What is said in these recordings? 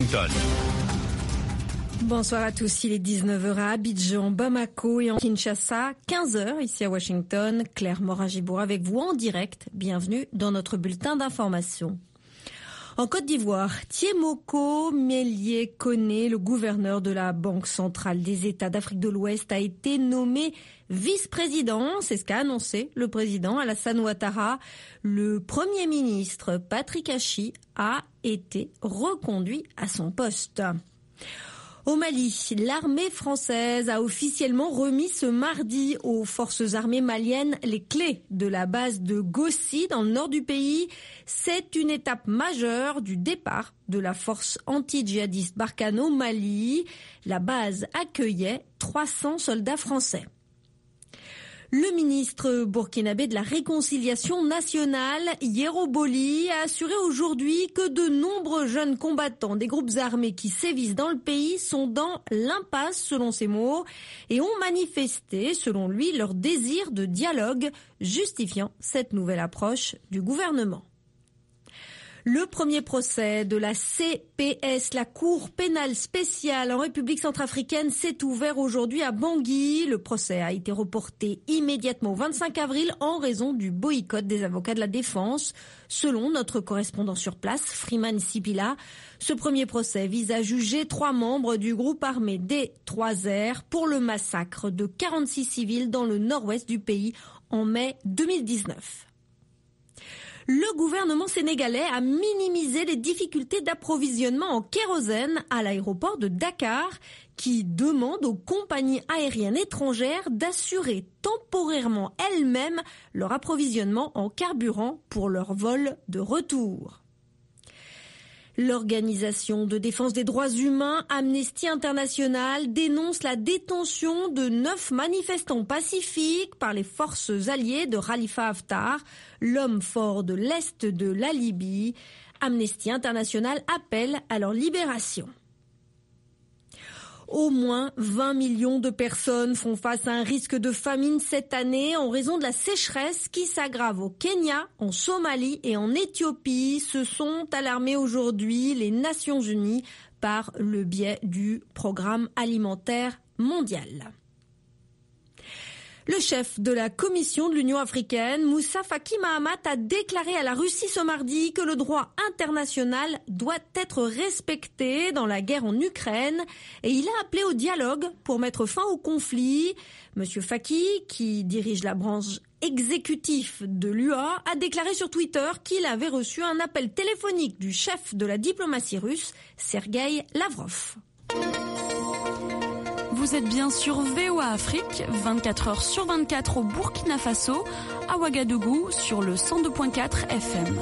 Bonsoir à tous, il est 19h à Abidjan, Bamako et en Kinshasa, 15h ici à Washington. Claire Morin-Gibour avec vous en direct. Bienvenue dans notre bulletin d'information. En Côte d'Ivoire, Thiemoko Mélié Koné, le gouverneur de la Banque centrale des États d'Afrique de l'Ouest, a été nommé vice-président. C'est ce qu'a annoncé le président Alassane Ouattara. Le premier ministre Patrick Hachi a été reconduit à son poste. Au Mali, l'armée française a officiellement remis ce mardi aux forces armées maliennes les clés de la base de Gossi dans le nord du pays. C'est une étape majeure du départ de la force anti-djihadiste Barkhane au Mali. La base accueillait 300 soldats français. Le ministre burkinabé de la Réconciliation nationale, Yero Boli, a assuré aujourd'hui que de nombreux jeunes combattants des groupes armés qui sévissent dans le pays sont dans l'impasse, selon ses mots, et ont manifesté, selon lui, leur désir de dialogue, justifiant cette nouvelle approche du gouvernement. Le premier procès de la CPS, la Cour pénale spéciale en République centrafricaine, s'est ouvert aujourd'hui à Bangui. Le procès a été reporté immédiatement au 25 avril en raison du boycott des avocats de la défense. Selon notre correspondant sur place, Freeman Sipila, ce premier procès vise à juger 3 membres du groupe armé des 3R pour le massacre de 46 civils dans le nord-ouest du pays en mai 2019. Le gouvernement sénégalais a minimisé les difficultés d'approvisionnement en kérosène à l'aéroport de Dakar, qui demande aux compagnies aériennes étrangères d'assurer temporairement elles-mêmes leur approvisionnement en carburant pour leurs vols de retour. L'organisation de défense des droits humains Amnesty International dénonce la détention de 9 manifestants pacifiques par les forces alliées de Khalifa Haftar, l'homme fort de l'Est de la Libye. Amnesty International appelle à leur libération. Au moins 20 millions de personnes font face à un risque de famine cette année en raison de la sécheresse qui s'aggrave au Kenya, en Somalie et en Éthiopie. Se sont alarmées aujourd'hui les Nations Unies par le biais du Programme alimentaire mondial. Le chef de la Commission de l'Union africaine, Moussa Faki Mahamat, a déclaré à la Russie ce mardi que le droit international doit être respecté dans la guerre en Ukraine et il a appelé au dialogue pour mettre fin au conflit. Monsieur Faki, qui dirige la branche exécutive de l'UA, a déclaré sur Twitter qu'il avait reçu un appel téléphonique du chef de la diplomatie russe, Sergueï Lavrov. Vous êtes bien sur VOA Afrique, 24h sur 24 au Burkina Faso, à Ouagadougou sur le 102.4 FM.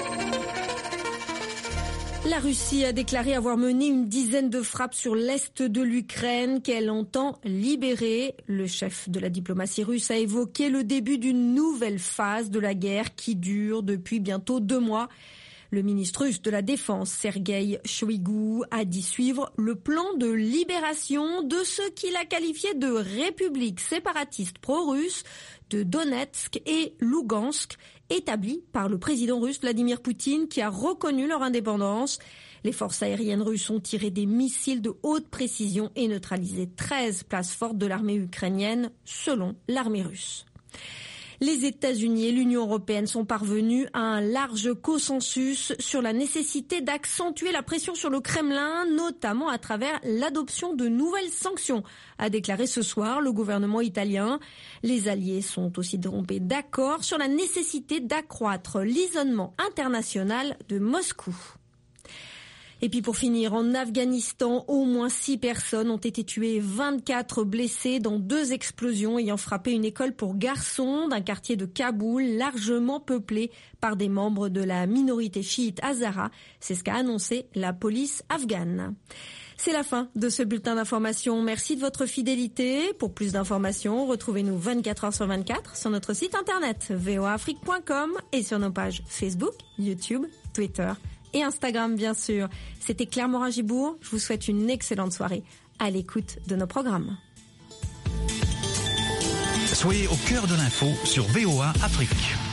La Russie a déclaré avoir mené une dizaine de frappes sur l'est de l'Ukraine qu'elle entend libérer. Le chef de la diplomatie russe a évoqué le début d'une nouvelle phase de la guerre qui dure depuis bientôt 2 mois. Le ministre russe de la Défense, Sergueï Shoïgou, a dit suivre le plan de libération de ce qu'il a qualifié de républiques séparatistes pro-russes de Donetsk et Lougansk, établis par le président russe Vladimir Poutine qui a reconnu leur indépendance. Les forces aériennes russes ont tiré des missiles de haute précision et neutralisé 13 places fortes de l'armée ukrainienne, selon l'armée russe. Les États-Unis et l'Union européenne sont parvenus à un large consensus sur la nécessité d'accentuer la pression sur le Kremlin, notamment à travers l'adoption de nouvelles sanctions, a déclaré ce soir le gouvernement italien. Les alliés sont aussi tombés d'accord sur la nécessité d'accroître l'isolement international de Moscou. Et puis pour finir, en Afghanistan, au moins 6 personnes ont été tuées, 24 blessées dans 2 explosions ayant frappé une école pour garçons d'un quartier de Kaboul, largement peuplé par des membres de la minorité chiite Hazara. C'est ce qu'a annoncé la police afghane. C'est la fin de ce bulletin d'information. Merci de votre fidélité. Pour plus d'informations, retrouvez-nous 24 heures sur 24 sur notre site internet voaafrique.com et sur nos pages Facebook, YouTube, Twitter et Instagram, bien sûr. C'était Claire Morin-Gibour. Je vous souhaite une excellente soirée à l'écoute de nos programmes. Soyez au cœur de l'info sur VOA Afrique.